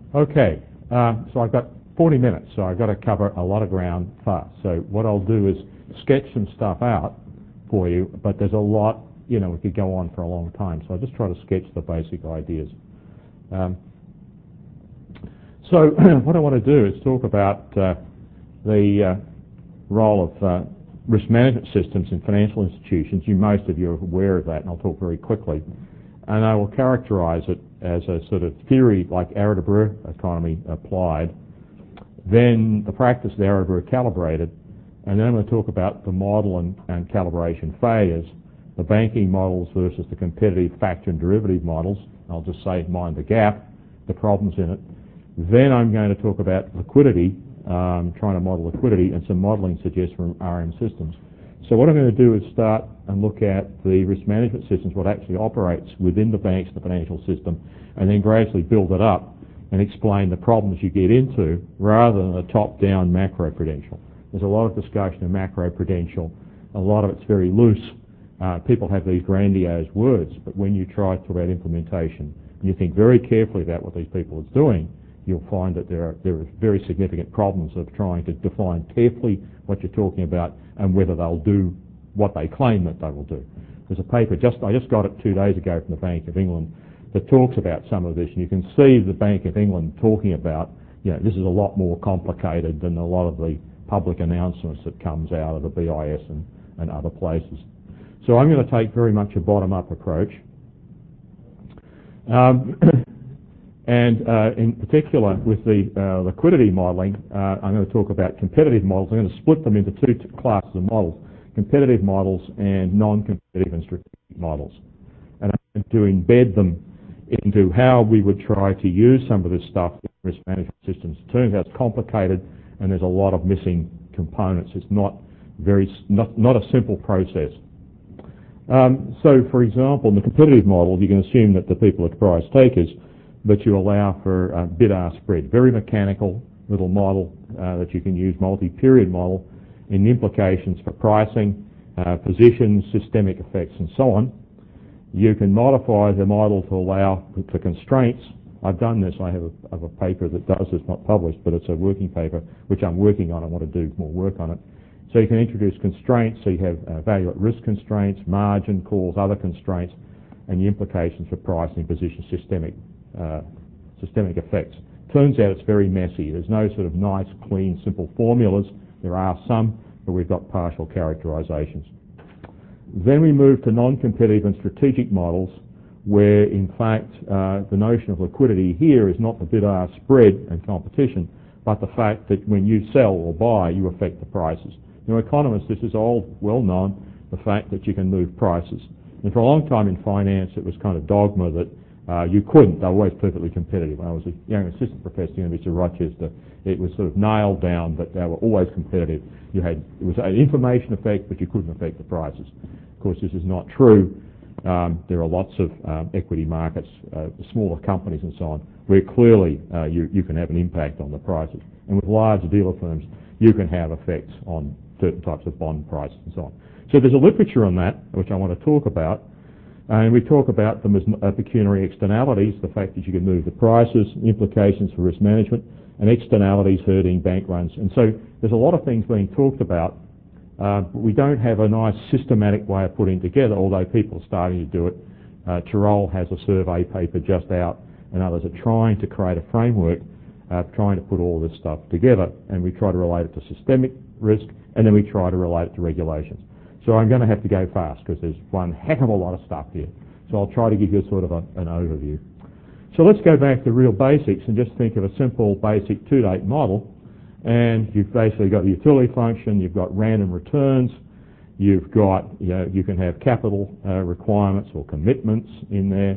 Okay, so I've got 40 minutes, so I've got to cover a lot of ground fast. So what I'll do is sketch some stuff out for you, but there's a lot, we could go on for a long time, so I'll just try to sketch the basic ideas. So what I want to do is talk about the role of risk management systems in financial institutions. Most of you are aware of that, and I'll talk very quickly. And I will characterize it as a sort of theory like Arrow-Debreu economy applied, then the practice of the Arrow-Debreu calibrated, and then I'm going to talk about the model and calibration failures, the banking models versus the competitive factor and derivative models. I'll just say mind the gap, the problems in it. Then I'm going to talk about liquidity, trying to model liquidity, and some modeling suggestions from RM systems. So what I'm going to do is start and look at the risk management systems, what actually operates within the banks, the financial system, and then gradually build it up and explain the problems you get into rather than a top-down macro-prudential. There's a lot of discussion of macro-prudential. A lot of it's very loose. People have these grandiose words, but when you try to talk about implementation and you think very carefully about what these people are doing, you'll find that there are very significant problems of trying to define carefully what you're talking about and whether they'll do what they claim that they will do. There's a paper, I just got it 2 days ago from the Bank of England, that talks about some of this, and you can see the Bank of England talking about, this is a lot more complicated than a lot of the public announcements that comes out of the BIS and other places. So I'm going to take very much a bottom-up approach. And in particular, with the liquidity modelling, I'm going to talk about competitive models. I'm going to split them into two classes of models, competitive models and non-competitive and strategic models. And I'm going to embed them into how we would try to use some of this stuff in risk management systems. It turns out it's complicated and there's a lot of missing components. It's not a simple process. So, for example, in the competitive model, you can assume that the people are price takers, but you allow for bid-ask spread. Very mechanical little model that you can use, multi-period model, in implications for pricing, positions, systemic effects, and so on. You can modify the model to allow for constraints. I've done this. I have a paper that does this, not published, but it's a working paper, which I'm working on. I want to do more work on it. So you can introduce constraints. So you have value at risk constraints, margin calls, other constraints, and the implications for pricing, position, systemic effects. Turns out it's very messy. There's no sort of nice, clean, simple formulas. There are some, but we've got partial characterizations. Then we move to non-competitive and strategic models, where in fact the notion of liquidity here is not the bid-ask spread and competition, but the fact that when you sell or buy, you affect the prices. Economists, this is all well known, the fact that you can move prices. And for a long time in finance, it was kind of dogma that you couldn't. They were always perfectly competitive. When I was a young assistant professor at the University of Rochester, it was sort of nailed down that they were always competitive. It was an information effect, but you couldn't affect the prices. Of course, this is not true. There are lots of equity markets, smaller companies and so on, where clearly you can have an impact on the prices. And with large dealer firms, you can have effects on certain types of bond prices and so on. So there's a literature on that, which I want to talk about. And we talk about them as pecuniary externalities, the fact that you can move the prices, implications for risk management, and externalities hurting bank runs. And so there's a lot of things being talked about, but we don't have a nice systematic way of putting together, although people are starting to do it. Tirole has a survey paper just out, and others are trying to create a framework, trying to put all this stuff together, and we try to relate it to systemic risk, and then we try to relate it to regulations. So I'm going to have to go fast because there's one heck of a lot of stuff here. So I'll try to give you sort of an overview. So let's go back to real basics and just think of a simple basic two-date model. And you've basically got the utility function, you've got random returns, you've got, you can have capital requirements or commitments in there,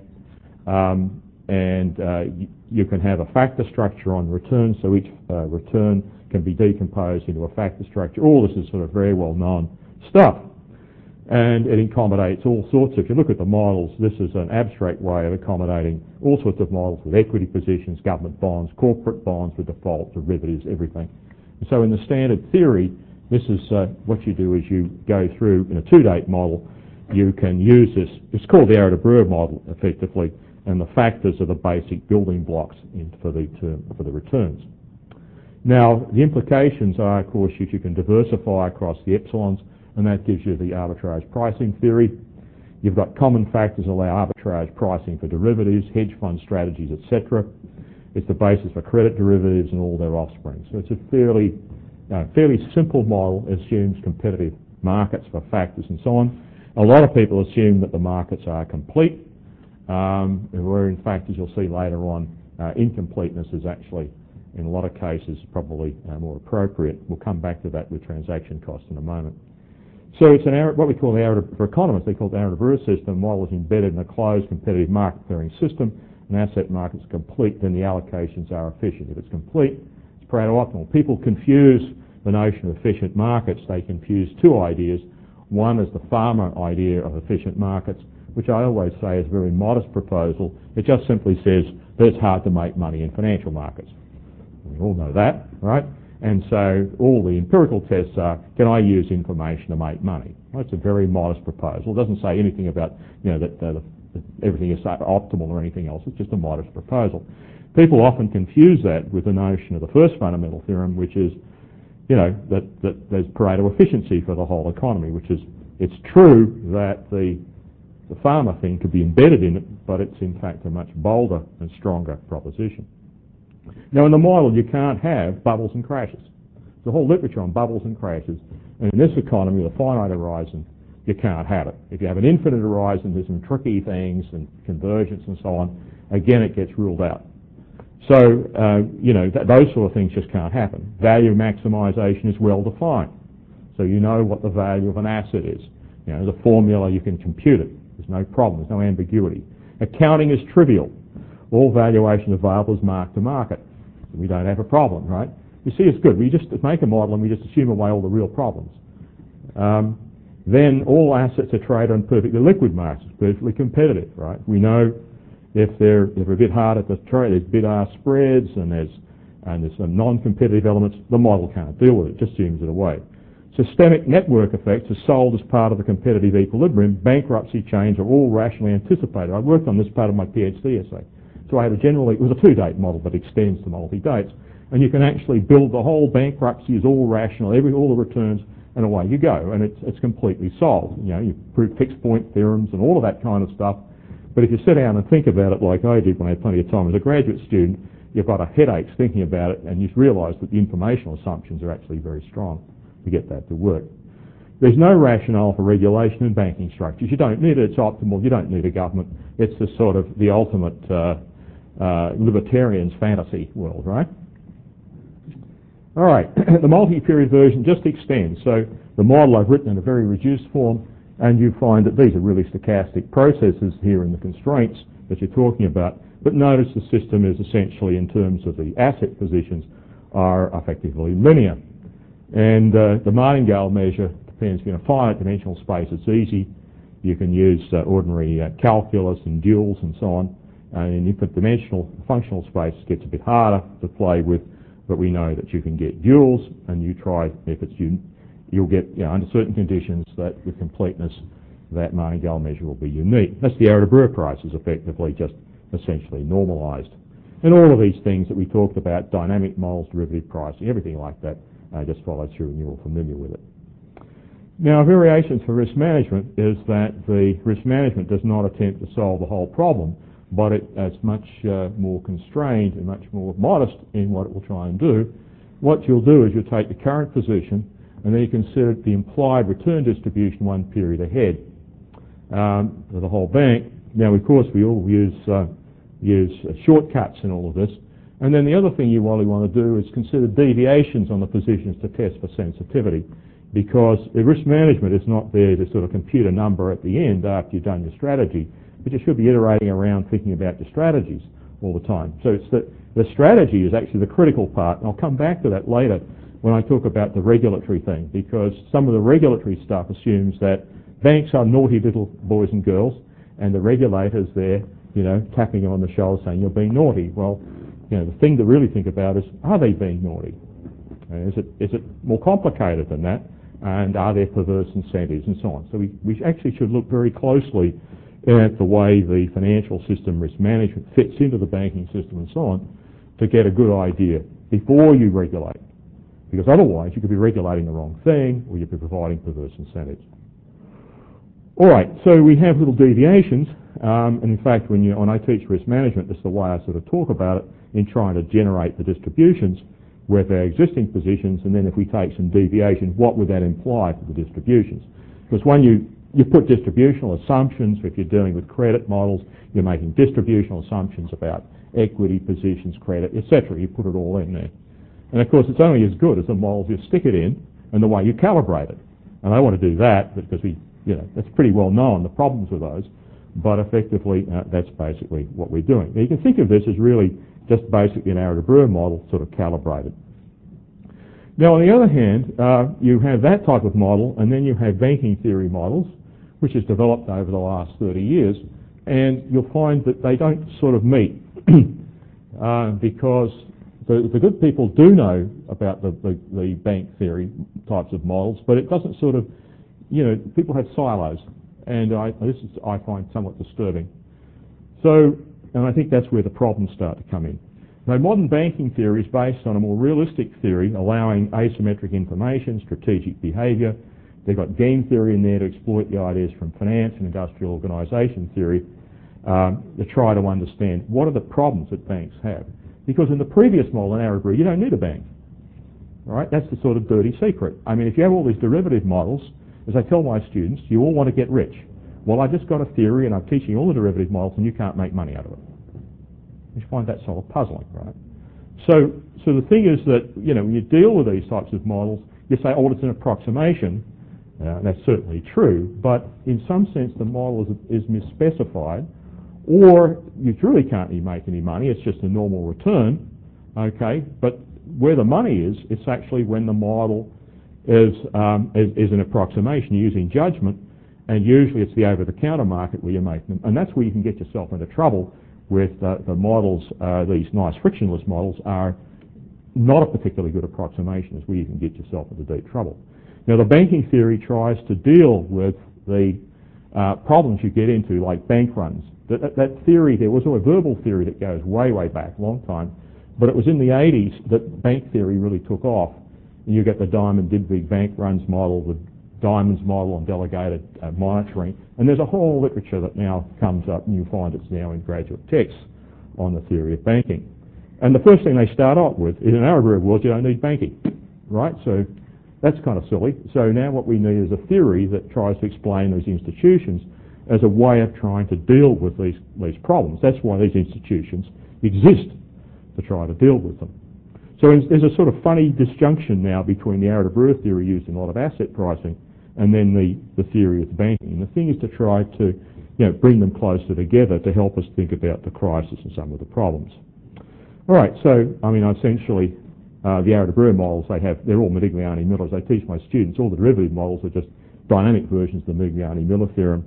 and you can have a factor structure on returns, so each return can be decomposed into a factor structure. All this is sort of very well-known stuff. And it accommodates all sorts. If you look at the models, this is an abstract way of accommodating all sorts of models with equity positions, government bonds, corporate bonds with default, derivatives, everything. And so in the standard theory, this is what you do is you go through in a two-date model. You can use this. It's called the Arrow-Debreu model, effectively. and the factors are the basic building blocks for the returns. Now, the implications are, of course, you can diversify across the epsilons, and that gives you the arbitrage pricing theory. You've got common factors that allow arbitrage pricing for derivatives, hedge fund strategies, etc. It's the basis for credit derivatives and all their offspring. So it's a fairly simple model. It assumes competitive markets for factors and so on. A lot of people assume that the markets are complete, where in fact, as you'll see later on, incompleteness is actually, in a lot of cases, probably more appropriate. We'll come back to that with transaction costs in a moment. So it's what we call for economists, they call it the Arrow-Debreu system. Model is embedded in a closed competitive market clearing system. An asset market is complete, then the allocations are efficient. If it's complete, it's Pareto optimal. People confuse the notion of efficient markets. They confuse two ideas. One is the farmer idea of efficient markets, which I always say is a very modest proposal. It just simply says that it's hard to make money in financial markets. We all know that, right? And so all the empirical tests are, can I use information to make money? Well, that's a very modest proposal. It doesn't say anything about, that everything is optimal or anything else. It's just a modest proposal. People often confuse that with the notion of the first fundamental theorem, which is, that there's Pareto efficiency for the whole economy, which is, it's true that the farmer thing could be embedded in it, but it's in fact a much bolder and stronger proposition. Now in the model you can't have bubbles and crashes. There's a whole literature on bubbles and crashes, and in this economy with a finite horizon you can't have it. If you have an infinite horizon there's some tricky things and convergence and so on, again it gets ruled out. So those sort of things just can't happen. Value maximization is well defined, so you know what the value of an asset is. There's a formula, you can compute it. There's no problem, there's no ambiguity. Accounting is trivial. All valuation available is mark to market. We don't have a problem, right? You see, it's good. We just make a model and we just assume away all the real problems. Then all assets are traded on perfectly liquid markets, perfectly competitive, right? We know if they're a bit harder to trade, there's bid-ask spreads and there's some non-competitive elements, the model can't deal with it, just assumes it away. Systemic network effects are sold as part of the competitive equilibrium. Bankruptcy chains are all rationally anticipated. I worked on this part of my PhD essay. So I had it was a two-date model that extends to multi-dates. And you can actually build the whole bankruptcy is all rational, all the returns, and away you go. And it's completely solved. You prove fixed point theorems and all of that kind of stuff. But if you sit down and think about it like I did when I had plenty of time as a graduate student, you've got a headache thinking about it, and you realise that the informational assumptions are actually very strong to get that to work. There's no rationale for regulation in banking structures. You don't need it. It's optimal. You don't need a government. It's the sort of the ultimate libertarian's fantasy world, right? All right, the multi-period version just extends. So the model I've written in a very reduced form, and you find that these are really stochastic processes here in the constraints that you're talking about. But notice the system is essentially, in terms of the asset positions, are effectively linear. And the martingale measure depends in a finite dimensional space. It's easy. You can use ordinary calculus and duals and so on. In infinite dimensional functional space, it gets a bit harder to play with, but we know that you can get duals, and you try, if it's you'll get, under certain conditions, that with completeness, that martingale measure will be unique. That's the Arrow-Debreu price, is effectively just essentially normalized. And all of these things that we talked about, dynamic models, derivative pricing, everything like that, just follow through, and you're all familiar with it. Now, variations for risk management is that the risk management does not attempt to solve the whole problem, but it's much more constrained and much more modest in what it will try and do. What you'll do is you'll take the current position and then you consider the implied return distribution one period ahead for the whole bank. Now, of course, we all use shortcuts in all of this. And then the other thing you really want to do is consider deviations on the positions to test for sensitivity, because the risk management is not there to sort of compute a number at the end after you've done your strategy, but you should be iterating around thinking about your strategies all the time. So it's the strategy is actually the critical part, and I'll come back to that later when I talk about the regulatory thing, because some of the regulatory stuff assumes that banks are naughty little boys and girls, and the regulator's there, tapping them on the shoulder saying you're being naughty. Well, the thing to really think about is, are they being naughty? Is it more complicated than that? And are there perverse incentives and so on? So we actually should look very closely at the way the financial system risk management fits into the banking system and so on, to get a good idea before you regulate. Because otherwise you could be regulating the wrong thing, or you'd be providing perverse incentives. All right, so we have little deviations, and in fact when I teach risk management, this is the way I sort of talk about it, in trying to generate the distributions with our existing positions, and then if we take some deviation, what would that imply for the distributions? Because when you put distributional assumptions, if you're dealing with credit models, you're making distributional assumptions about equity positions, credit, etc. You put it all in there. And of course it's only as good as the models you stick it in and the way you calibrate it. And I want to do that because that's pretty well known, the problems with those, but effectively that's basically what we're doing. Now you can think of this as really just basically an Arrow-Debreu model sort of calibrated. Now on the other hand, you have that type of model, and then you have banking theory models, which has developed over the last 30 years, and you'll find that they don't sort of meet because the good people do know about the bank theory types of models, but it doesn't sort of, people have silos, and I find somewhat disturbing. So, and I think that's where the problems start to come in. Now, modern banking theory is based on a more realistic theory, allowing asymmetric information, strategic behaviour. They've got game theory in there to exploit the ideas from finance and industrial organisation theory to try to understand what are the problems that banks have. Because in the previous model in Arrow-Debreu, you don't need a bank. All right? That's the sort of dirty secret. I mean, if you have all these derivative models, as I tell my students, you all want to get rich. Well, I just got a theory and I'm teaching you all the derivative models and you can't make money out of it. You find that sort of puzzling, right? So the thing is that, when you deal with these types of models, you say, oh, it's an approximation. That's certainly true, but in some sense the model is misspecified, or you really can't make any money, it's just a normal return, okay? But where the money is, it's actually when the model is an approximation using judgment, and usually it's the over-the-counter market where you make them, and that's where you can get yourself into trouble with the models. These nice frictionless models are not a particularly good approximation, is where you can get yourself into deep trouble. Now the banking theory tries to deal with the problems you get into, like bank runs. That theory, there was a verbal theory that goes way, way back, a long time, but it was in the 80s that bank theory really took off. And you get the Diamond-Dybvig bank runs model, the Diamonds model on delegated monitoring, and there's a whole literature that now comes up, and you find it's now in graduate texts on the theory of banking. And the first thing they start out with is, in Arrow-Debreu world, you don't need banking, right? So that's kind of silly. So now what we need is a theory that tries to explain these institutions as a way of trying to deal with these problems. That's why these institutions exist, to try to deal with them. So there's a sort of funny disjunction now between the Arrow-Debreu theory used in a lot of asset pricing and then the theory of banking. And the thing is to try to bring them closer together to help us think about the crisis and some of the problems. All right, so I mean essentially the Arrow-Debreu models they're all Modigliani-Miller. As I teach my students, all the derivative models are just dynamic versions of the Modigliani-Miller theorem.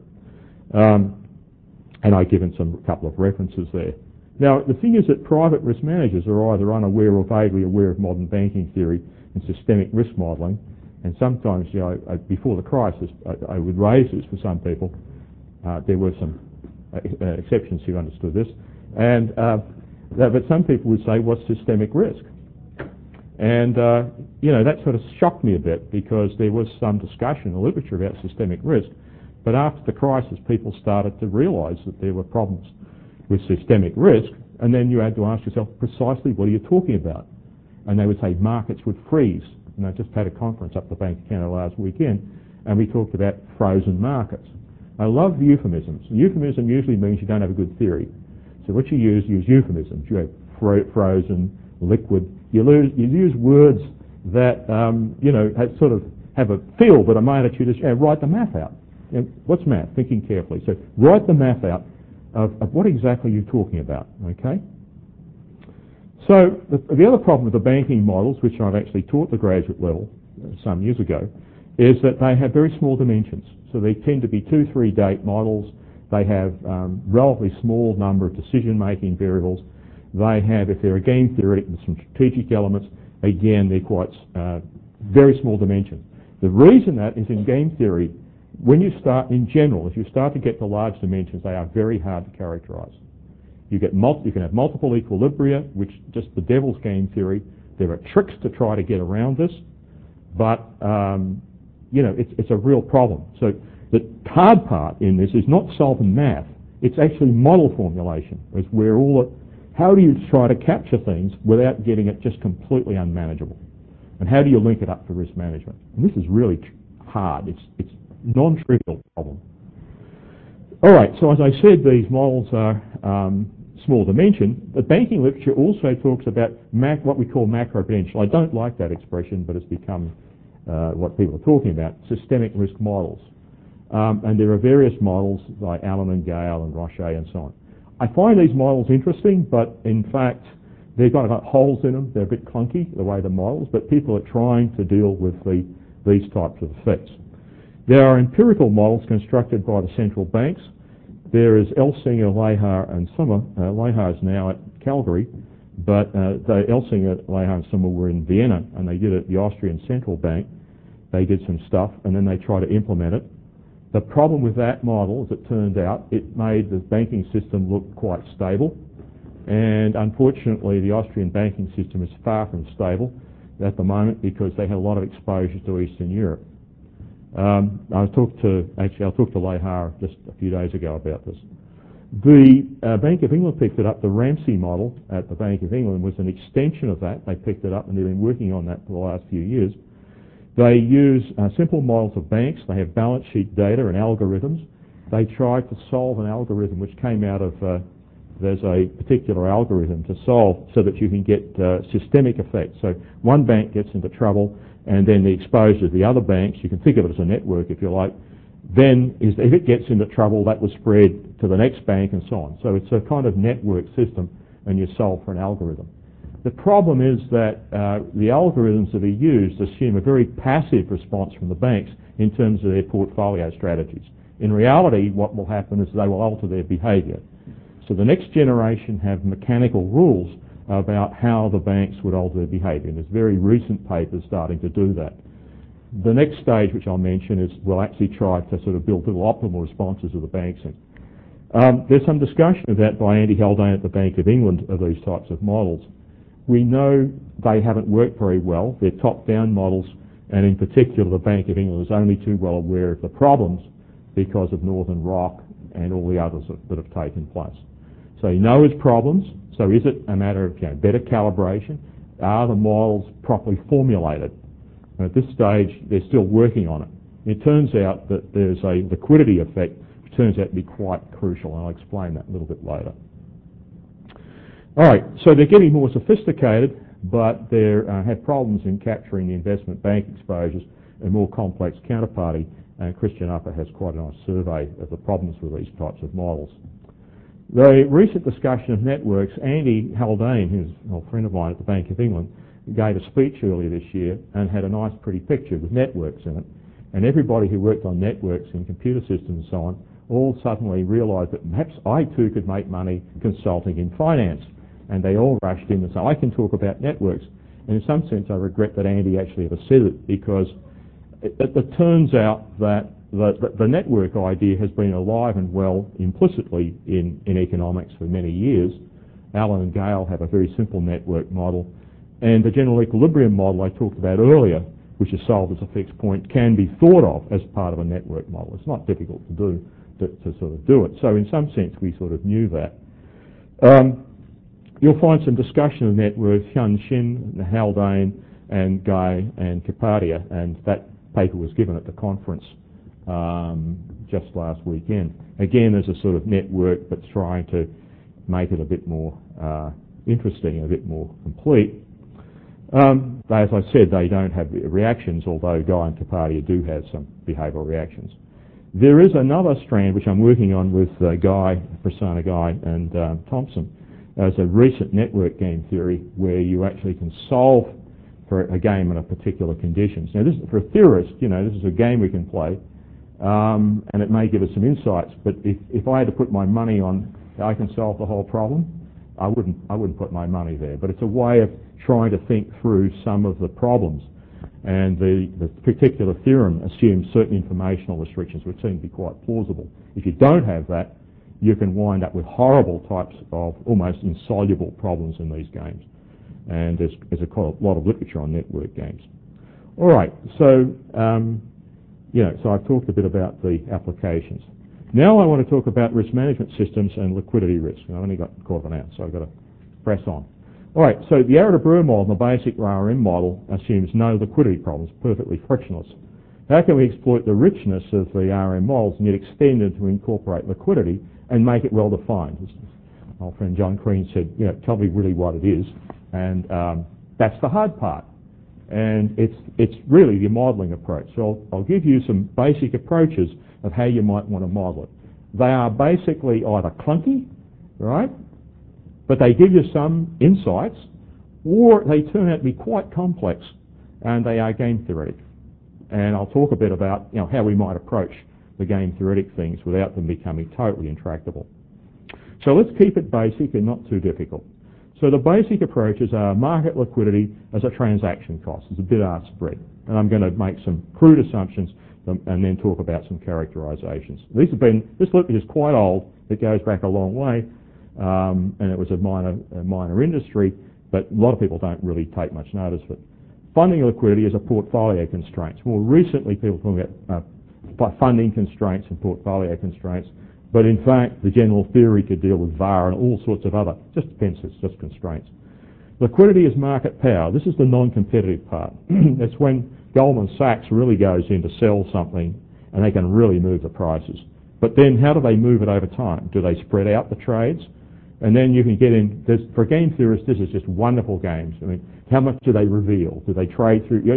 And I've given a couple of references there. Now, the thing is that private risk managers are either unaware or vaguely aware of modern banking theory and systemic risk modelling, and sometimes, before the crisis, I would raise this for some people. There were some exceptions who understood this, but some people would say, what's systemic risk? And, that sort of shocked me a bit, because there was some discussion in the literature about systemic risk, but after the crisis, people started to realise that there were problems with systemic risk, and then you had to ask yourself, precisely what are you talking about? And they would say markets would freeze. And I just had a conference up the Bank of Canada last weekend, and we talked about frozen markets. I love euphemisms. Euphemism usually means you don't have a good theory. So what you use euphemisms. You have frozen, liquid. You use words that, sort of have a feel, but my attitude is, write the math out. What's math? Thinking carefully. So write the math out of what exactly you're talking about, okay? So the other problem with the banking models, which I've actually taught the graduate level some years ago, is that they have very small dimensions. So they tend to be 2-3 date models. They have relatively small number of decision-making variables. They have, if they're a game theoretic, with some strategic elements, again, they're quite very small dimensions. The reason that is in game theory, when you start, in general, if you start to get to large dimensions, they are very hard to characterise. You can have multiple equilibria, which just the devil's game theory. There are tricks to try to get around this, but it's a real problem. So the hard part in this is not solving math; it's actually model formulation. It's where how do you try to capture things without getting it just completely unmanageable, and how do you link it up to risk management? And this is really hard. It's non-trivial problem. All right. So as I said, these models are small dimension. The banking literature also talks about what we call macro-prudential. I don't like that expression, but it's become what people are talking about, systemic risk models. And there are various models like Allen and Gale and Roche and so on. I find these models interesting, but in fact, they've got holes in them. They're a bit clunky, the way the models, but people are trying to deal with these types of effects. There are empirical models constructed by the central banks. There is Elsinger, Lehar, and Sommer. Lehar is now at Calgary, but Elsinger, Lehar, and Sommer were in Vienna, and they did it at the Austrian Central Bank. They did some stuff, and then they tried to implement it. The problem with that model, as it turned out, it made the banking system look quite stable, and unfortunately the Austrian banking system is far from stable at the moment because they had a lot of exposure to Eastern Europe. I'll talk to Lehar just a few days ago about this. The Bank of England picked it up. The Ramsey model at the Bank of England was an extension of that. They picked it up and they've been working on that for the last few years. They use simple models of banks. They have balance sheet data and algorithms. They tried to solve an algorithm which came out of, there's a particular algorithm to solve so that you can get systemic effects. So one bank gets into trouble and then the exposure to the other banks, you can think of it as a network if you like, then if it gets into trouble, that will spread to the next bank and so on. So it's a kind of network system and you solve for an algorithm. The problem is that the algorithms that are used assume a very passive response from the banks in terms of their portfolio strategies. In reality, what will happen is they will alter their behaviour. So the next generation have mechanical rules about how the banks would alter their behaviour, and there's very recent papers starting to do that. The next stage, which I'll mention, is we'll actually try to sort of build little optimal responses of the banks. There's some discussion of that by Andy Haldane at the Bank of England of these types of models. We know they haven't worked very well. They're top-down models, and in particular the Bank of England is only too well aware of the problems because of Northern Rock and all the others that have taken place. So you know its problems. So is it a matter of better calibration? Are the models properly formulated? And at this stage, they're still working on it. It turns out that there's a liquidity effect which turns out to be quite crucial, and I'll explain that a little bit later. All right, so they're getting more sophisticated, but they have problems in capturing the investment bank exposures and more complex counterparty, and Christian Upper has quite a nice survey of the problems with these types of models. The recent discussion of networks, Andy Haldane, who's an old friend of mine at the Bank of England, gave a speech earlier this year and had a nice pretty picture with networks in it. And everybody who worked on networks and computer systems and so on all suddenly realised that perhaps I too could make money consulting in finance. And they all rushed in and said, I can talk about networks. And in some sense I regret that Andy actually ever said it, because it turns out that the network idea has been alive and well implicitly in economics for many years. Allen and Gale have a very simple network model, and the general equilibrium model I talked about earlier, which is solved as a fixed point, can be thought of as part of a network model. It's not difficult to do, to sort of do it. So in some sense we sort of knew that. You'll find some discussion of networks, Hyun Shin, Haldane, and Guy and Kapadia, and that paper was given at the conference just last weekend. Again, there's a sort of network that's trying to make it a bit more interesting, a bit more complete. As I said, they don't have reactions, although Guy and Kapadia do have some behavioural reactions. There is another strand which I'm working on with Guy, Prasanna Guy, and Thompson, as a recent network game theory where you actually can solve for a game under particular conditions. Now, this is for a theorist. This is a game we can play. And it may give us some insights, but if I had to put my money on I can solve the whole problem, I wouldn't put my money there. But it's a way of trying to think through some of the problems. And the particular theorem assumes certain informational restrictions, which seem to be quite plausible. If you don't have that, you can wind up with horrible types of almost insoluble problems in these games. And there's quite a lot of literature on network games. All right, so so I've talked a bit about the applications. Now I want to talk about risk management systems and liquidity risk. I've only got quarter of an hour, so I've got to press on. All right, so the Arrow-Debreu model, the basic RM model, assumes no liquidity problems, perfectly frictionless. How can we exploit the richness of the RM models and yet extend it to incorporate liquidity and make it well defined? My old friend John Crean said, tell me really what it is, and that's the hard part. And it's really the modelling approach. So I'll give you some basic approaches of how you might want to model it. They are basically either clunky, right? But they give you some insights, or they turn out to be quite complex, and they are game theoretic. And I'll talk a bit about how we might approach the game theoretic things without them becoming totally intractable. So let's keep it basic and not too difficult. So the basic approaches are market liquidity as a transaction cost. It's a bid-ask spread. And I'm going to make some crude assumptions and then talk about some characterizations. This literature is quite old. It goes back a long way. And it was a minor industry, but a lot of people don't really take much notice of it. Funding liquidity is a portfolio constraint. More recently, people talk about funding constraints and portfolio constraints, but in fact, the general theory could deal with VAR and all sorts of other, just depends, it's just constraints. Liquidity is market power. This is the non-competitive part. It's when Goldman Sachs really goes in to sell something and they can really move the prices. But then how do they move it over time? Do they spread out the trades? And then you can get in, for game theorists, this is just wonderful games. I mean, how much do they reveal? Do they trade through,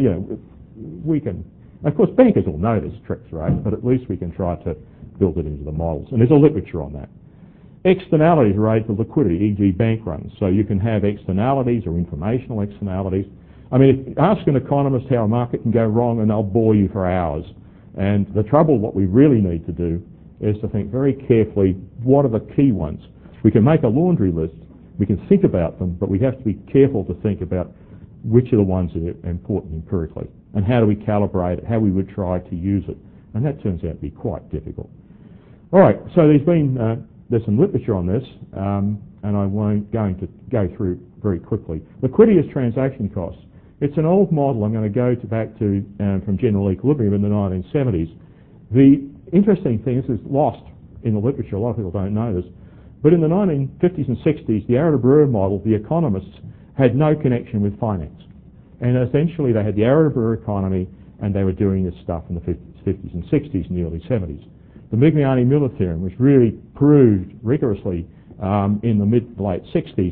we can, of course bankers will know these tricks, right? But at least we can try to build it into the models. And there's a literature on that. Externalities relate to liquidity, e.g. bank runs. So you can have externalities or informational externalities. I mean, ask an economist how a market can go wrong and they'll bore you for hours. And the trouble, what we really need to do is to think very carefully, what are the key ones? We can make a laundry list, we can think about them, but we have to be careful to think about which are the ones that are important empirically, and how do we calibrate it, how we would try to use it. And that turns out to be quite difficult. All right, so there's some literature on this, and I won't going to go through very quickly. Liquidity is transaction costs. It's an old model. I'm going to go back to from general equilibrium in the 1970s. The interesting thing, this is lost in the literature, a lot of people don't know this, but in the 1950s and 60s, the Arrow-Debreu model, the economists had no connection with finance. And essentially they had the Arrow-Debreu economy, and they were doing this stuff in the 50s and 60s and the early 70s. The Migliani-Miller theorem, which really proved rigorously in the mid-to-late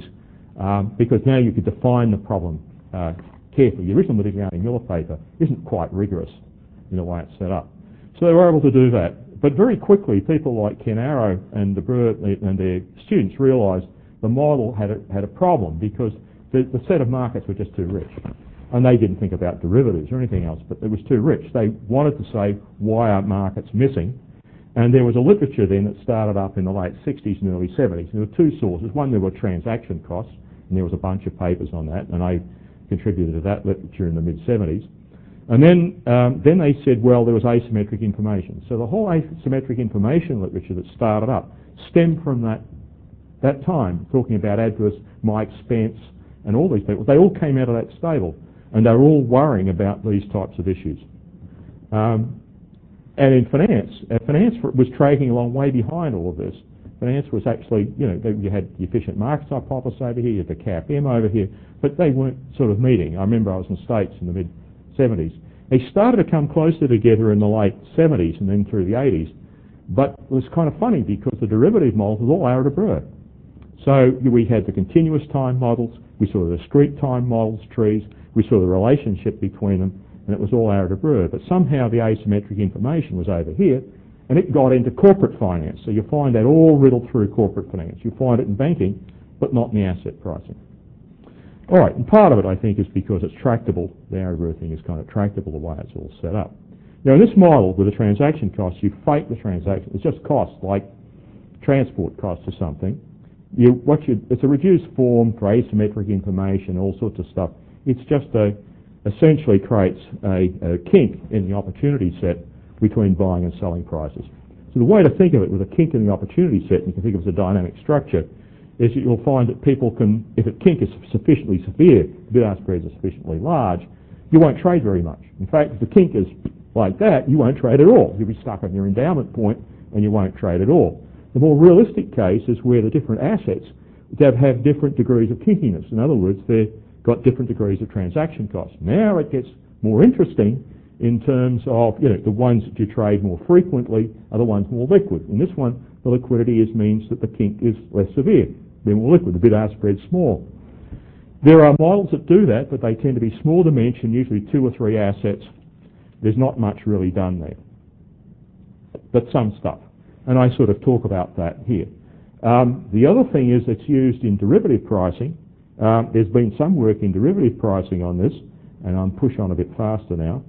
60s, because now you could define the problem carefully. The original Migliani-Miller paper isn't quite rigorous in the way it's set up. So they were able to do that. But very quickly, people like Ken Arrow and Debreu and their students realised the model had a problem because the set of markets were just too rich. And they didn't think about derivatives or anything else, but it was too rich. They wanted to say, why are markets missing? And there was a literature then that started up in the late 60s and early 70s. There were two sources. One, there were transaction costs, and there was a bunch of papers on that, and I contributed to that literature in the mid-70s. And then they said, well, there was asymmetric information. So the whole asymmetric information literature that started up stemmed from that time, talking about adverse Mike Spence and all these people. They all came out of that stable, and they were all worrying about these types of issues. And in finance was tracking along way behind all of this. Finance was actually, you had the efficient markets hypothesis over here, you had the CAPM over here, but they weren't sort of meeting. I remember I was in the States in the mid-70s. They started to come closer together in the late 70s and then through the 80s, but it was kind of funny because the derivative models was all Arrow-Debreu. So we had the continuous time models, we saw the discrete time models, trees, we saw the relationship between them, and it was all Arrow-Debreu. But somehow the asymmetric information was over here, and it got into corporate finance. So you find that all riddled through corporate finance. You find it in banking, but not in the asset pricing. All right, and part of it, I think, is because it's tractable. The Arrow-Debreu thing is kind of tractable the way it's all set up. Now, in this model, with the transaction costs, you fake the transaction. It's just costs, like transport costs or something. It's a reduced form for asymmetric information, all sorts of stuff. It's just a essentially creates a kink in the opportunity set between buying and selling prices. So the way to think of it with a kink in the opportunity set, and you can think of it as a dynamic structure, is that you'll find that people can, if a kink is sufficiently severe, bid-ask spreads are sufficiently large, you won't trade very much. In fact, if the kink is like that, you won't trade at all. You'll be stuck on your endowment point and you won't trade at all. The more realistic case is where the different assets have different degrees of kinkiness. In other words, they've got different degrees of transaction costs. Now it gets more interesting in terms of, the ones that you trade more frequently are the ones more liquid. In this one, the liquidity means that the kink is less severe. They're more liquid. The bid-ask spread's small. There are models that do that, but they tend to be small dimension, usually 2 or 3 assets. There's not much really done there, but some stuff. And I sort of talk about that here. The other thing is it's used in derivative pricing. There's been some work in derivative pricing on this, and I'm push on a bit faster now,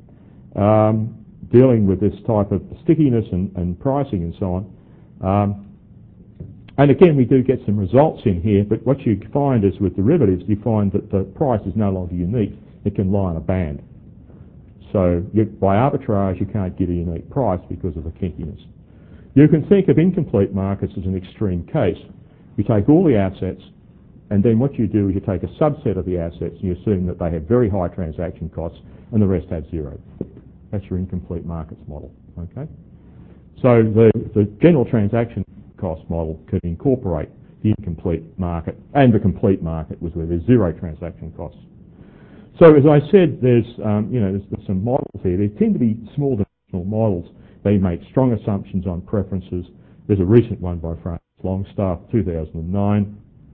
dealing with this type of stickiness and pricing and so on. And again, we do get some results in here, but what you find is with derivatives, you find that the price is no longer unique. It can lie on a band. So by arbitrage, you can't get a unique price because of the kinkiness. You can think of incomplete markets as an extreme case. You take all the assets, and then what you do is you take a subset of the assets and you assume that they have very high transaction costs and the rest have zero. That's your incomplete markets model. Okay. So the general transaction cost model could incorporate the incomplete market, and the complete market was where there's zero transaction costs. So as I said, there's some models here. They tend to be small dimensional models. They make strong assumptions on preferences. There's a recent one by Francis Longstaff, 2009.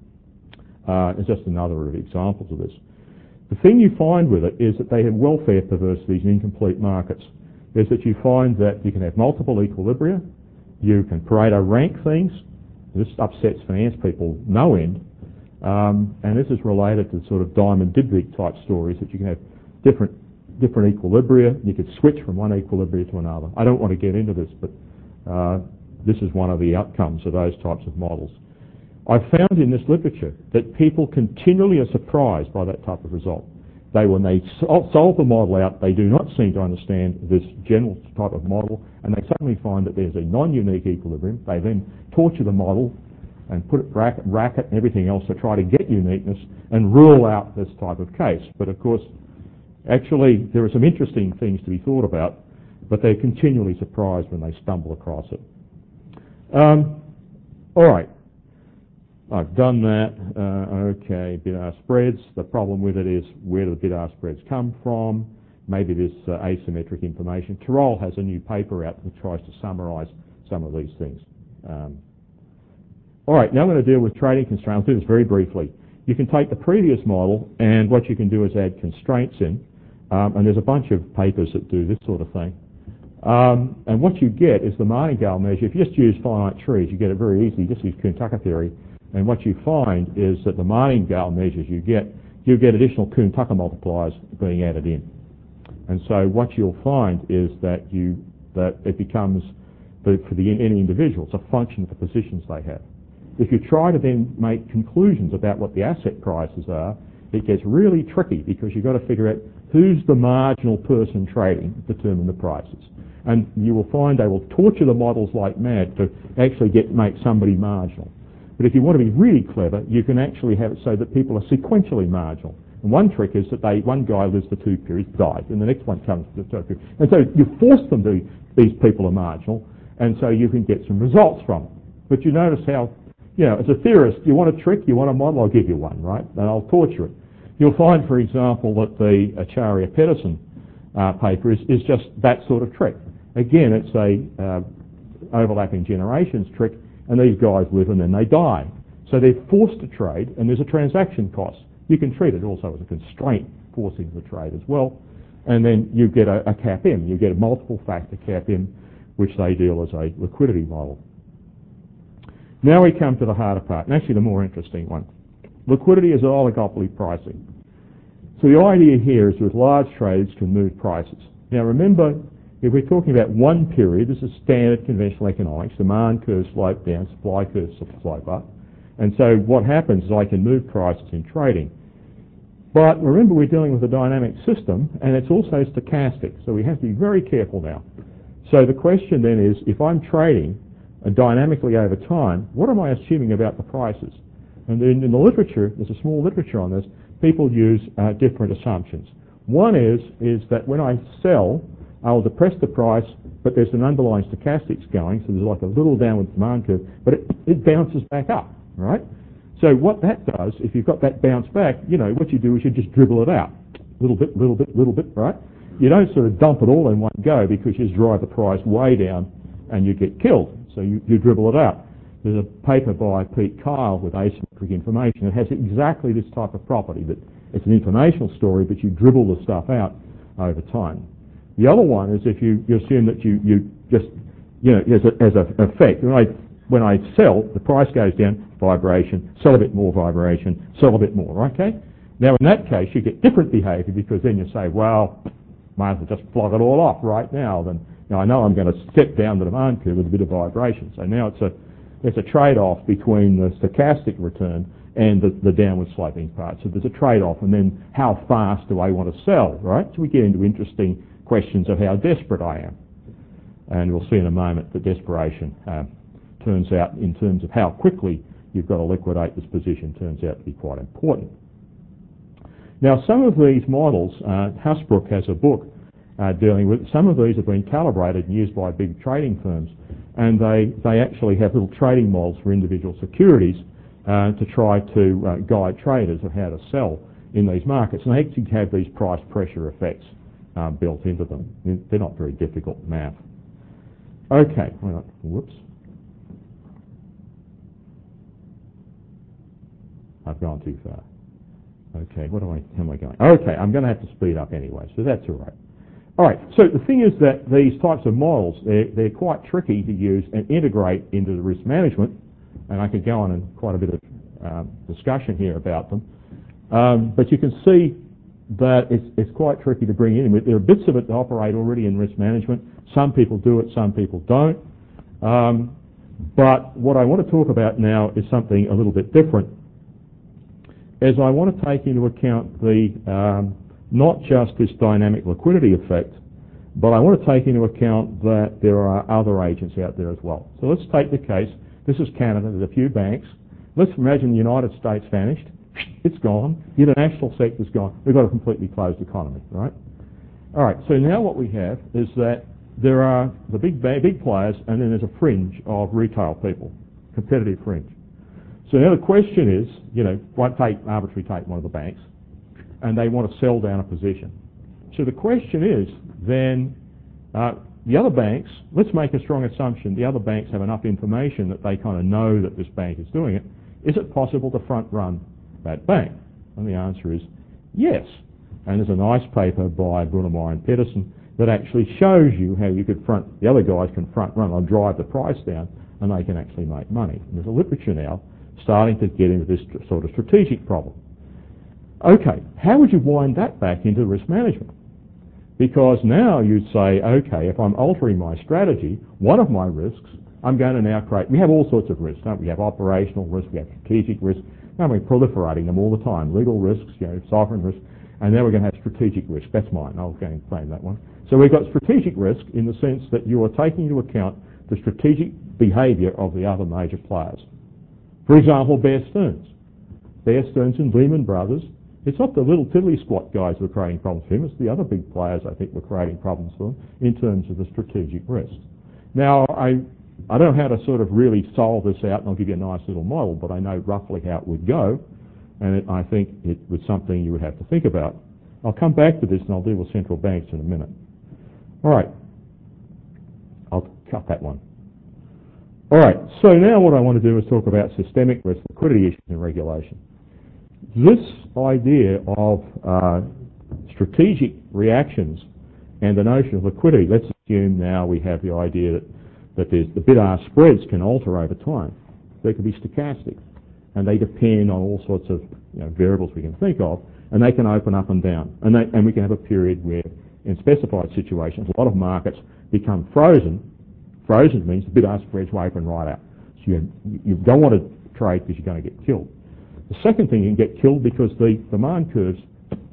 It's just another of examples of this. The thing you find with it is that they have welfare perversities in incomplete markets. Is that you find that you can have multiple equilibria, you can Pareto rank things. This upsets finance people no end. And this is related to sort of Diamond-Dybvig type stories that you can have different equilibria. You could switch from one equilibria to another. I don't want to get into this, but this is one of the outcomes of those types of models. I've found in this literature that people continually are surprised by that type of result. When they solve the model out, they do not seem to understand this general type of model, and they suddenly find that there's a non-unique equilibrium. They then torture the model and put it racket and everything else to try to get uniqueness and rule out this type of case. But of course, actually, there are some interesting things to be thought about, but they're continually surprised when they stumble across it. All right. I've done that. Okay, bid-ask spreads. The problem with it is where do the bid-ask spreads come from? Maybe this asymmetric information. Tirole has a new paper out that tries to summarise some of these things. All right, now I'm going to deal with trading constraints. I'll do this very briefly. You can take the previous model, and what you can do is add constraints in. And there's a bunch of papers that do this sort of thing. And what you get is the martingale measure. If you just use finite trees, you get it very easily. Just use Kuhn-Tucker theory. And what you find is that the martingale measures you get additional Kuhn-Tucker multipliers being added in. And so what you'll find is that it becomes, for any individual, it's a function of the positions they have. If you try to then make conclusions about what the asset prices are, it gets really tricky because you've got to figure out who's the marginal person trading to determine the prices. And you will find they will torture the models like mad to actually make somebody marginal. But if you want to be really clever, you can actually have it so that people are sequentially marginal. And one trick is that one guy lives for 2 periods, dies, and the next one comes to the 3rd period. And so you force them to, these people are marginal, and so you can get some results from it. But you notice how, as a theorist, you want a trick, you want a model, I'll give you one, right? And I'll torture it. You'll find, for example, that the Acharya-Pedersen paper is just that sort of trick. Again, it's a overlapping generations trick, and these guys live and then they die. So they're forced to trade, and there's a transaction cost. You can treat it also as a constraint forcing the trade as well. And then you get a CAPM. You get a multiple factor CAPM, which they deal as a liquidity model. Now we come to the harder part, and actually the more interesting one. Liquidity is oligopoly pricing. So the idea here is that large trades can move prices. Now remember, if we're talking about one period, this is standard conventional economics. Demand curve slope down, supply curve slope up. And so what happens is I can move prices in trading. But remember, we're dealing with a dynamic system, and it's also stochastic, so we have to be very careful now. So the question then is, if I'm trading dynamically over time, what am I assuming about the prices? And then in the literature, there's a small literature on this, people use different assumptions. One is that when I sell, I'll depress the price, but there's an underlying stochastics going, so there's like a little downward demand curve, but it bounces back up, right? So what that does, if you've got that bounce back, what you do is you just dribble it out. Little bit, right? You don't sort of dump it all in one go because you just drive the price way down and you get killed. So you dribble it out. There's a paper by Pete Kyle with asymmetric information. It has exactly this type of property, that it's an informational story, but you dribble the stuff out over time. The other one is if you assume that you just, as an effect, when I sell, the price goes down, vibration, sell a bit more vibration, sell a bit more, okay? Now in that case, you get different behaviour because then you say, well, might as well just flog it all off right now. Then I know I'm going to step down the demand curve with a bit of vibration. So now it's a trade-off between the stochastic return and the downward sloping part. So there's a trade-off, and then how fast do I want to sell, right? So we get into interesting questions of how desperate I am. And we'll see in a moment that desperation turns out, in terms of how quickly you've got to liquidate this position, turns out to be quite important. Now, some of these models, Hasbrook has a book dealing with, some of these have been calibrated and used by big trading firms, and they actually have little trading models for individual securities to try to guide traders of how to sell in these markets. And they actually have these price pressure effects built into them. They're not very difficult math. Okay, whoops. I've gone too far. Okay, how am I going? Okay, I'm going to have to speed up anyway, so that's all right. All right, so the thing is that these types of models, they're quite tricky to use and integrate into the risk management, and I could go on in quite a bit of discussion here about them. But you can see that it's quite tricky to bring in. There are bits of it that operate already in risk management. Some people do it, some people don't. But what I want to talk about now is something a little bit different, as I want to take into account the not just this dynamic liquidity effect, but I want to take into account that there are other agents out there as well. So let's take the case, this is Canada, there's a few banks. Let's imagine the United States vanished. It's gone. The international sector's gone. We've got a completely closed economy, right? All right, so now what we have is that there are the big players, and then there's a fringe of retail people, competitive fringe. So now the question is, arbitrarily take one of the banks, and they want to sell down a position. So the question is, then, the other banks, let's make a strong assumption, the other banks have enough information that they kind of know that this bank is doing it. Is it possible to front run that bank? And the answer is yes. And there's a nice paper by Brunnermeyer and Pedersen that actually shows you how you could the other guys can front run or drive the price down, and they can actually make money. And there's a literature now starting to get into this sort of strategic problem. Okay, how would you wind that back into risk management? Because now you'd say, okay, if I'm altering my strategy, one of my risks, I'm going to now create, we have all sorts of risks, don't we? We have operational risk, we have strategic risk, and we're proliferating them all the time. Legal risks, sovereign risk, and now we're going to have strategic risk. That's mine, I'll go and claim that one. So we've got strategic risk in the sense that you are taking into account the strategic behaviour of the other major players. For example, Bear Stearns. Bear Stearns and Lehman Brothers. It's not the little tiddly squat guys who are creating problems for him, it's the other big players, I think, were creating problems for them in terms of the strategic risk. Now, I don't know how to sort of really solve this out, and I'll give you a nice little model, but I know roughly how it would go, and I think it was something you would have to think about. I'll come back to this, and I'll deal with central banks in a minute. All right. I'll cut that one. All right, so now what I want to do is talk about systemic risk, liquidity issues and regulation. This idea of strategic reactions and the notion of liquidity, let's assume now we have the idea that the bid-ask spreads can alter over time. They can be stochastic, and they depend on all sorts of variables we can think of, and they can open up and down. And we can have a period where, in specified situations, a lot of markets become frozen. Frozen means the bid-ask spreads will open right out. So you don't want to trade because you're going to get killed. The second thing, you can get killed because the demand curves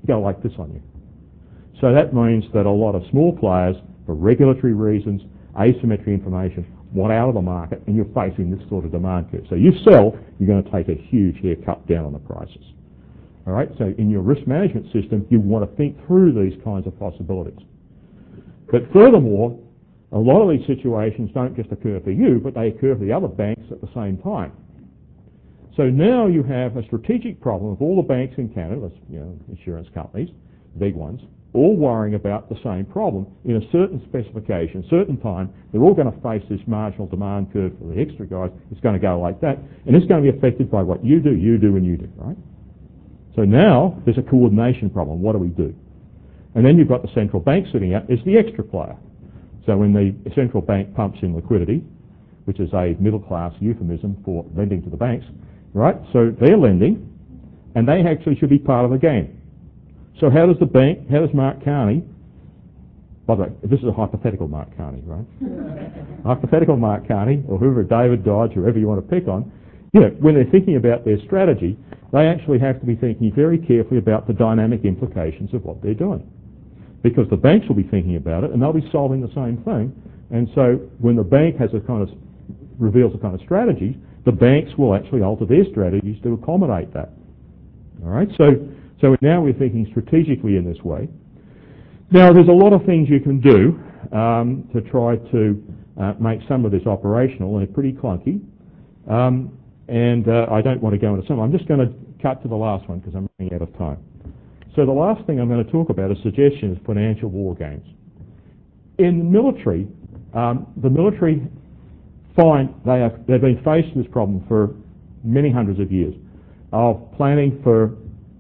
go like this on you. So that means that a lot of small players, for regulatory reasons, asymmetric information, want out of the market, and you're facing this sort of demand curve. So you sell, you're going to take a huge haircut down on the prices. All right, so in your risk management system, you want to think through these kinds of possibilities. But furthermore, a lot of these situations don't just occur for you, but they occur for the other banks at the same time. So now you have a strategic problem of all the banks in Canada, insurance companies, big ones, all worrying about the same problem in a certain specification, certain time. They're all going to face this marginal demand curve for the extra guys. It's going to go like that, and it's going to be affected by what you do, and you do, right? So now there's a coordination problem. What do we do? And then you've got the central bank sitting out as the extra player. So when the central bank pumps in liquidity, which is a middle-class euphemism for lending to the banks, right? So they're lending, and they actually should be part of the game. So how does Mark Carney, by the way, this is a hypothetical Mark Carney, right? Hypothetical Mark Carney, or whoever, David Dodge, whoever you want to pick on, when they're thinking about their strategy, they actually have to be thinking very carefully about the dynamic implications of what they're doing. Because the banks will be thinking about it, and they'll be solving the same thing. And so when the bank reveals a kind of strategy, the banks will actually alter their strategies to accommodate that. All right, so now we're thinking strategically in this way. Now, there's a lot of things you can do to try to make some of this operational, and they're pretty clunky. I don't want to go into some. I'm just going to cut to the last one because I'm running out of time. So the last thing I'm going to talk about is suggestions of financial war games. In the military find they've been faced with this problem for many hundreds of years of planning for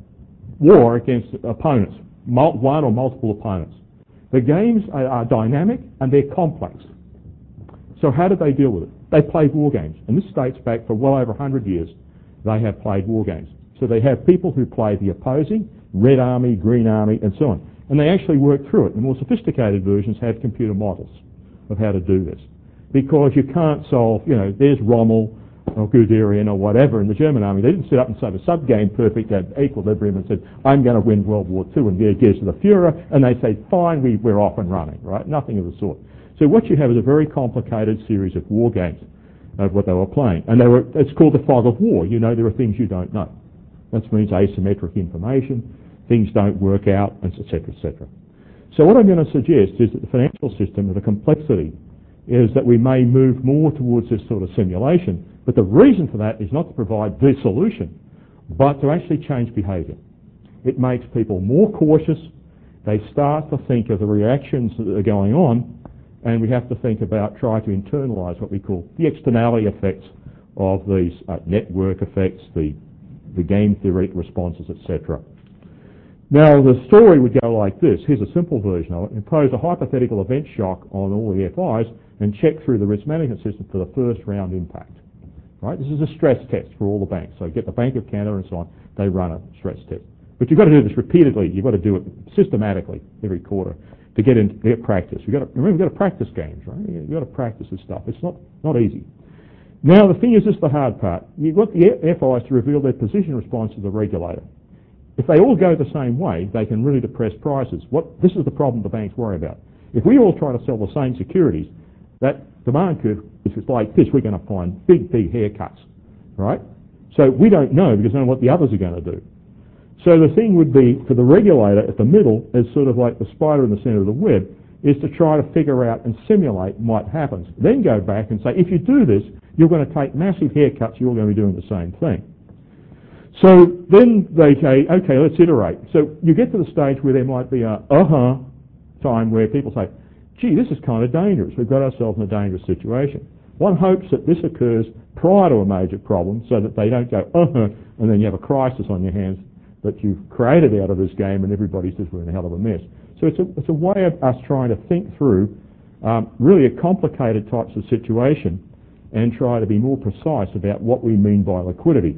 war against opponents, one or multiple opponents. The games are dynamic and they're complex. So how did they deal with it? They played war games, and this dates back for well over 100 years. They have played war games. So they have people who play the opposing, Red Army, Green Army, and so on. And they actually work through it. The more sophisticated versions have computer models of how to do this. Because you can't solve, there's Rommel or Guderian or whatever in the German army. They didn't sit up and say the sub-game perfect at equilibrium and said, I'm going to win World War II and get to the Fuhrer, and they say, fine, we're off and running, right? Nothing of the sort. So what you have is a very complicated series of war games of what they were playing. And it's called the fog of war. There are things you don't know. That means asymmetric information, things don't work out, et cetera, et cetera. So what I'm going to suggest is that the financial system, and the complexity, is that we may move more towards this sort of simulation. But the reason for that is not to provide the solution, but to actually change behaviour. It makes people more cautious. They start to think of the reactions that are going on, and we have to think about trying to internalise what we call the externality effects of these network effects, the game theoretic responses, etc. Now, the story would go like this. Here's a simple version of it. Impose a hypothetical event shock on all the FIs and check through the risk management system for the first round impact. Right? This is a stress test for all the banks. So get the Bank of Canada and so on. They run a stress test. But you've got to do this repeatedly. You've got to do it systematically every quarter to get practice. Remember, we've got to practice games, right? You've got to practice this stuff. It's not easy. Now, the thing is, this is the hard part. You've got the FIs to reveal their position response to the regulator. If they all go the same way, they can really depress prices. This is the problem the banks worry about. If we all try to sell the same securities, that demand curve, if it's like this, we're going to find big haircuts, right? So we don't know because we don't know what the others are going to do. So the thing would be, for the regulator at the middle, as sort of like the spider in the centre of the web, is to try to figure out and simulate what happens. Then go back and say, if you do this, you're going to take massive haircuts, you're going to be doing the same thing. So then they say, okay, let's iterate. So you get to the stage where there might be a time where people say, gee, this is kind of dangerous. We've got ourselves in a dangerous situation. One hopes that this occurs prior to a major problem so that they don't go, and then you have a crisis on your hands that you've created out of this game and everybody says we're in a hell of a mess. So it's a way of us trying to think through really a complicated types of situation and try to be more precise about what we mean by liquidity.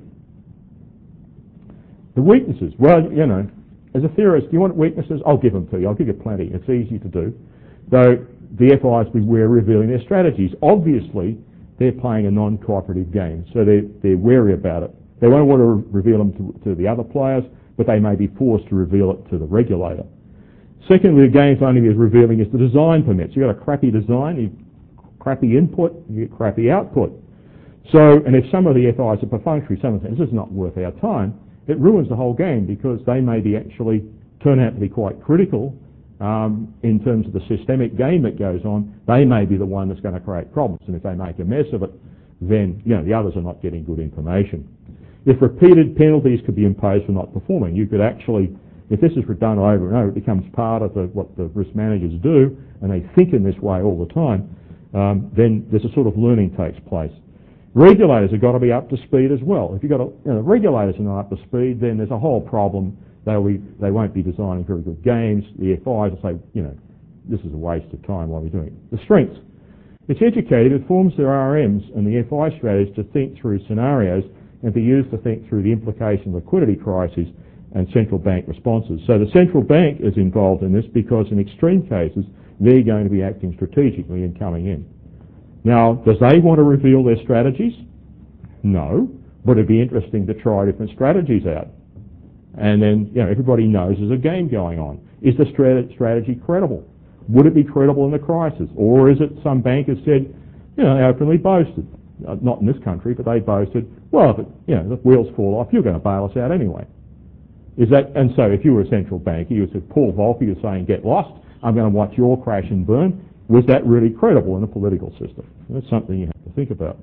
The weaknesses. Well, as a theorist, do you want weaknesses? I'll give them to you. I'll give you plenty. It's easy to do. Though the FIs beware revealing their strategies. Obviously, they're playing a non-cooperative game, so they're wary about it. They won't want to reveal them to the other players. but they may be forced to reveal it to the regulator. Secondly, the games only is revealing is the design permits. You've got a crappy design, you crappy input, you get crappy output. So, and if some of the FIs are perfunctory, some of them, this is not worth our time, it ruins the whole game because they may be actually turn out to be quite critical in terms of the systemic game that goes on. They may be the one that's going to create problems, and if they make a mess of it, then the others are not getting good information. If repeated penalties could be imposed for not performing, you could actually, if this is done over and over, it becomes part of what the risk managers do, and they think in this way all the time, then there's a sort of learning takes place. Regulators have got to be up to speed as well. If you've got the regulators are not up to speed, then there's a whole problem. They won't be designing very good games. The FIs will say, this is a waste of time while we're doing it. The strengths. It's educative. It forms their RMs and the FI strategies to think through scenarios and be used to think through the implication of liquidity crises and central bank responses. So the central bank is involved in this because in extreme cases, they're going to be acting strategically and coming in. Now, does they want to reveal their strategies? No, but it'd be interesting to try different strategies out. And then, everybody knows there's a game going on. Is the strategy credible? Would it be credible in the crisis? Or is it some bank has said, they openly boasted, not in this country, but they boasted, well, if the wheels fall off, you're going to bail us out anyway. And so if you were a central banker, you said, Paul Volcker, you're saying, get lost, I'm going to watch your crash and burn. Was that really credible in a political system? That's something you have to think about.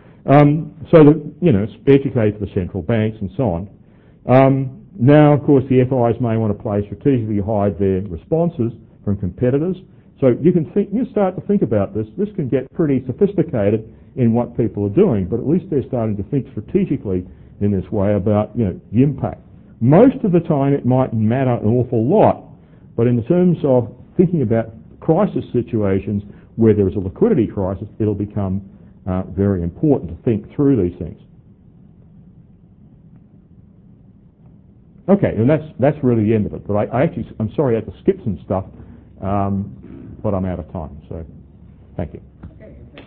It's educate the central banks and so on. Now, of course, the FIs may want to play strategically hide their responses from competitors. So you start to think about this. This can get pretty sophisticated in what people are doing, but at least they're starting to think strategically in this way about the impact. Most of the time, it might matter an awful lot, but in terms of thinking about crisis situations where there is a liquidity crisis, it'll become very important to think through these things. Okay, and that's really the end of it. But I'm sorry I had to skip some stuff, but I'm out of time. So, thank you. Okay.